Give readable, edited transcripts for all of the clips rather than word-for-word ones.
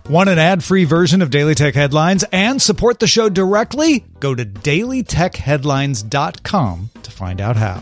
Want an ad-free version of Daily Tech Headlines and support the show directly? Go to dailytechheadlines.com to find out how.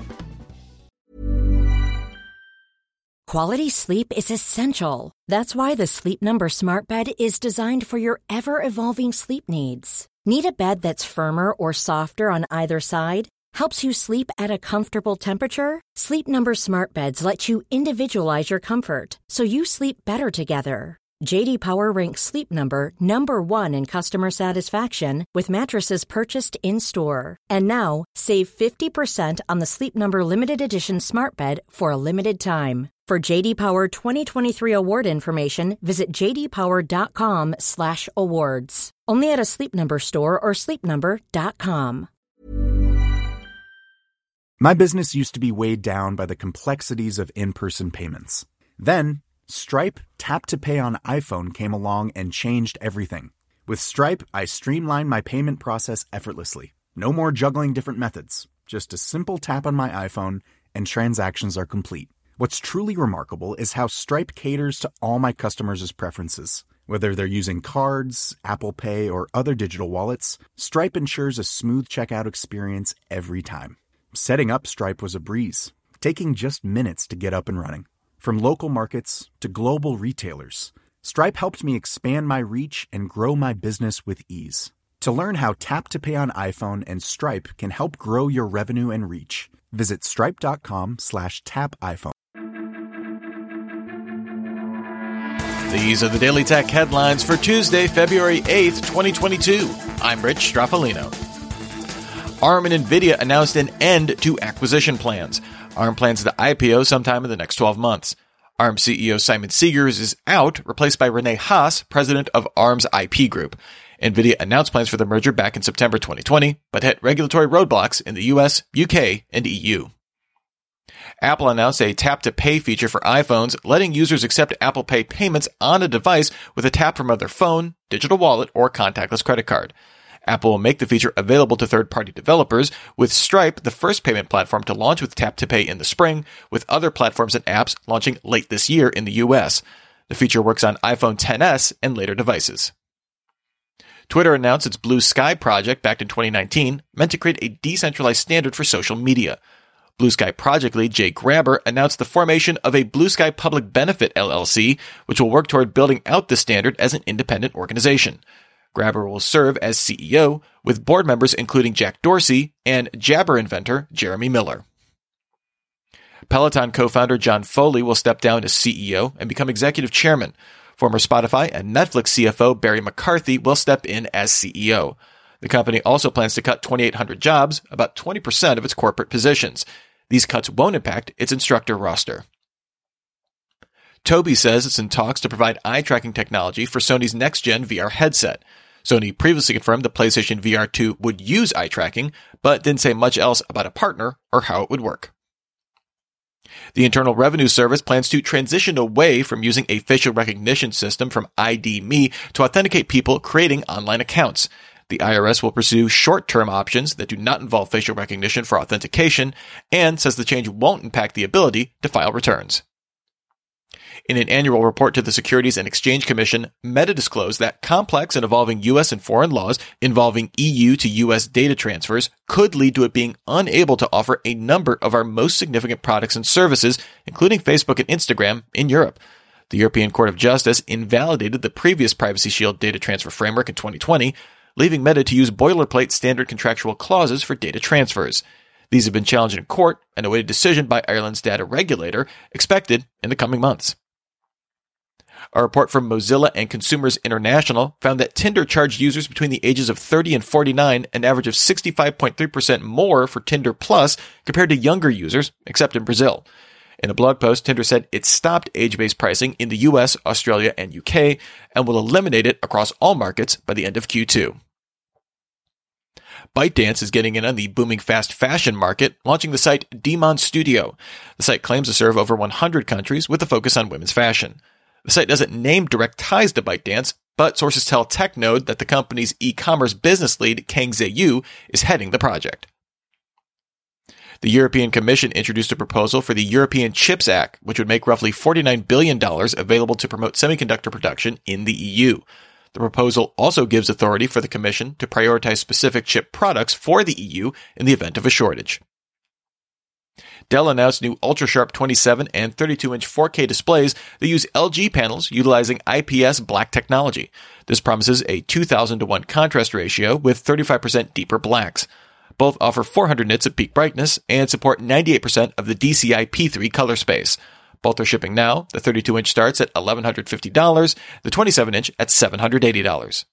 Quality sleep is essential. That's why the Sleep Number Smart Bed is designed for your ever-evolving sleep needs. Need a bed that's firmer or softer on either side? Helps you sleep at a comfortable temperature? Sleep Number Smart Beds let you individualize your comfort, so you sleep better together. J.D. Power ranks Sleep Number number 1 in customer satisfaction with mattresses purchased in-store. And now, save 50% on the Sleep Number Limited Edition Smart Bed for a limited time. For J.D. Power 2023 award information, visit jdpower.com/awards. Only at a Sleep Number store or sleepnumber.com. My business used to be weighed down by the complexities of in-person payments. Then, Stripe Tap to Pay on iPhone came along and changed everything. With Stripe, I streamlined my payment process effortlessly. No more juggling different methods. Just a simple tap on my iPhone and transactions are complete. What's truly remarkable is how Stripe caters to all my customers' preferences. Whether they're using cards, Apple Pay, or other digital wallets, Stripe ensures a smooth checkout experience every time. Setting up Stripe was a breeze, taking just minutes to get up and running. From local markets to global retailers, Stripe helped me expand my reach and grow my business with ease. To learn how Tap to Pay on iPhone and Stripe can help grow your revenue and reach, visit stripe.com/tapiphone. These are the Daily Tech headlines for Tuesday, February 8th, 2022. I'm Rich Straffolino. ARM and NVIDIA announced an end to acquisition plans. ARM plans to IPO sometime in the next 12 months. ARM CEO Simon Segars is out, replaced by Rene Haas, president of ARM's IP group. NVIDIA announced plans for the merger back in September 2020, but hit regulatory roadblocks in the US, UK, and EU. Apple announced a tap-to-pay feature for iPhones, letting users accept Apple Pay payments on a device with a tap from their phone, digital wallet, or contactless credit card. Apple will make the feature available to third-party developers, with Stripe the first payment platform to launch with Tap to Pay in the spring, with other platforms and apps launching late this year in the US. The feature works on iPhone XS and later devices. Twitter announced its Blue Sky project back in 2019, meant to create a decentralized standard for social media. Blue Sky project lead Jay Grabber announced the formation of a Blue Sky Public Benefit LLC, which will work toward building out the standard as an independent organization. Grabber will serve as CEO, with board members including Jack Dorsey and Jabber inventor Jeremy Miller. Peloton co-founder John Foley will step down as CEO and become executive chairman. Former Spotify and Netflix CFO Barry McCarthy will step in as CEO. The company also plans to cut 2,800 jobs, about 20% of its corporate positions. These cuts won't impact its instructor roster. Tobii says it's in talks to provide eye-tracking technology for Sony's next-gen VR headset. Sony previously confirmed the PlayStation VR 2 would use eye tracking, but didn't say much else about a partner or how it would work. The Internal Revenue Service plans to transition away from using a facial recognition system from ID.me to authenticate people creating online accounts. The IRS will pursue short-term options that do not involve facial recognition for authentication, and says the change won't impact the ability to file returns. In an annual report to the Securities and Exchange Commission, Meta disclosed that complex and evolving U.S. and foreign laws involving EU to U.S. data transfers could lead to it being unable to offer a number of our most significant products and services, including Facebook and Instagram, in Europe. The European Court of Justice invalidated the previous Privacy Shield data transfer framework in 2020, leaving Meta to use boilerplate standard contractual clauses for data transfers. These have been challenged in court and await a decision by Ireland's data regulator, expected in the coming months. A report from Mozilla and Consumers International found that Tinder charged users between the ages of 30 and 49 an average of 65.3% more for Tinder Plus compared to younger users, except in Brazil. In a blog post, Tinder said it stopped age-based pricing in the US, Australia, and UK, and will eliminate it across all markets by the end of Q2. ByteDance is getting in on the booming fast fashion market, launching the site Demon Studio. The site claims to serve over 100 countries with a focus on women's fashion. The site doesn't name direct ties to ByteDance, but sources tell TechNode that the company's e-commerce business lead, Kang Zayu, is heading the project. The European Commission introduced a proposal for the European Chips Act, which would make roughly $49 billion available to promote semiconductor production in the EU. The proposal also gives authority for the Commission to prioritize specific chip products for the EU in the event of a shortage. Dell announced new UltraSharp 27 and 32-inch 4K displays that use LG panels utilizing IPS black technology. This promises a 2,000 to 1 contrast ratio with 35% deeper blacks. Both offer 400 nits of peak brightness and support 98% of the DCI P3 color space. Both are shipping now. The 32-inch starts at $1,150, the 27-inch at $780.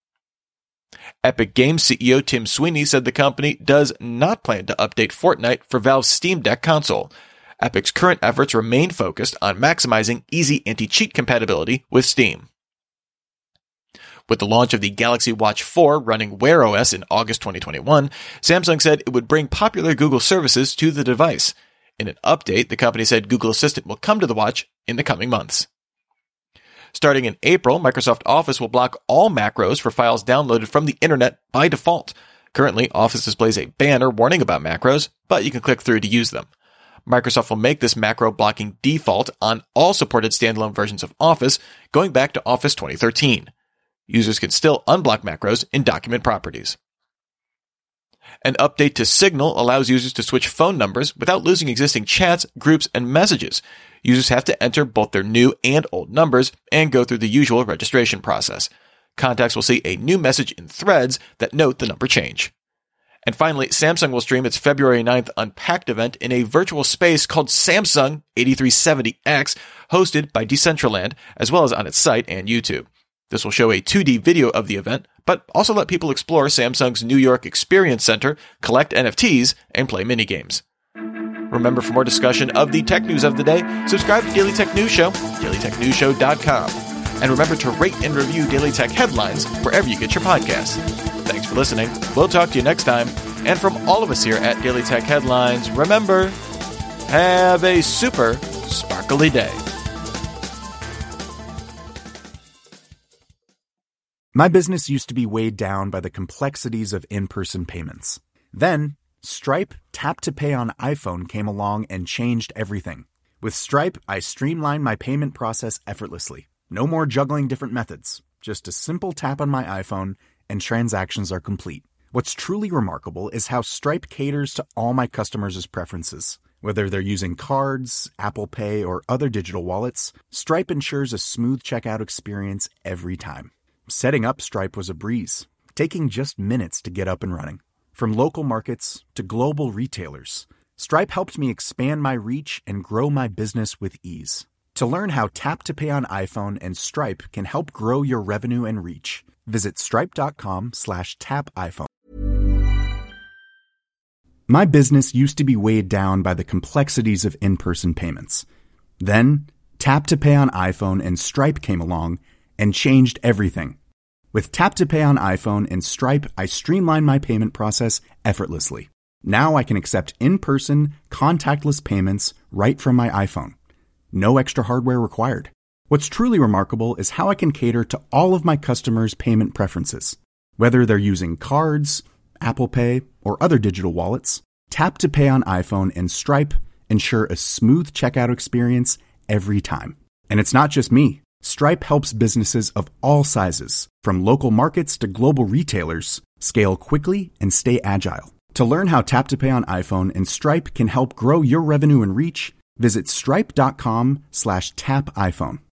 Epic Games CEO Tim Sweeney said the company does not plan to update Fortnite for Valve's Steam Deck console. Epic's current efforts remain focused on maximizing easy anti-cheat compatibility with Steam. With the launch of the Galaxy Watch 4 running Wear OS in August 2021, Samsung said it would bring popular Google services to the device. In an update, the company said Google Assistant will come to the watch in the coming months. Starting in April, Microsoft Office will block all macros for files downloaded from the internet by default. Currently, Office displays a banner warning about macros, but you can click through to use them. Microsoft will make this macro blocking default on all supported standalone versions of Office, going back to Office 2013. Users can still unblock macros in document properties. An update to Signal allows users to switch phone numbers without losing existing chats, groups, and messages. Users have to enter both their new and old numbers and go through the usual registration process. Contacts will see a new message in threads that note the number change. And finally, Samsung will stream its February 9th Unpacked event in a virtual space called Samsung 8370X, hosted by Decentraland, as well as on its site and YouTube. This will show a 2D video of the event, but also let people explore Samsung's New York Experience Center, collect NFTs, and play minigames. Remember, for more discussion of the tech news of the day, subscribe to Daily Tech News Show, dailytechnewsshow.com. And remember to rate and review Daily Tech Headlines wherever you get your podcasts. Thanks for listening. We'll talk to you next time. And from all of us here at Daily Tech Headlines, remember, have a super sparkly day. My business used to be weighed down by the complexities of in-person payments. Then, Stripe Tap to Pay on iPhone came along and changed everything. With Stripe, I streamlined my payment process effortlessly. No more juggling different methods. Just a simple tap on my iPhone and transactions are complete. What's truly remarkable is how Stripe caters to all my customers' preferences. Whether they're using cards, Apple Pay, or other digital wallets, Stripe ensures a smooth checkout experience every time. Setting up Stripe was a breeze, taking just minutes to get up and running. From local markets to global retailers, Stripe helped me expand my reach and grow my business with ease. To learn how Tap to Pay on iPhone and Stripe can help grow your revenue and reach, visit stripe.com/tapiphone. My business used to be weighed down by the complexities of in-person payments. Then, Tap to Pay on iPhone and Stripe came along and changed everything. With Tap to Pay on iPhone and Stripe, I streamlined my payment process effortlessly. Now I can accept in-person, contactless payments right from my iPhone. No extra hardware required. What's truly remarkable is how I can cater to all of my customers' payment preferences. Whether they're using cards, Apple Pay, or other digital wallets, Tap to Pay on iPhone and Stripe ensure a smooth checkout experience every time. And it's not just me. Stripe helps businesses of all sizes, from local markets to global retailers, scale quickly and stay agile. To learn how Tap to Pay on iPhone and Stripe can help grow your revenue and reach, visit stripe.com/tapiphone.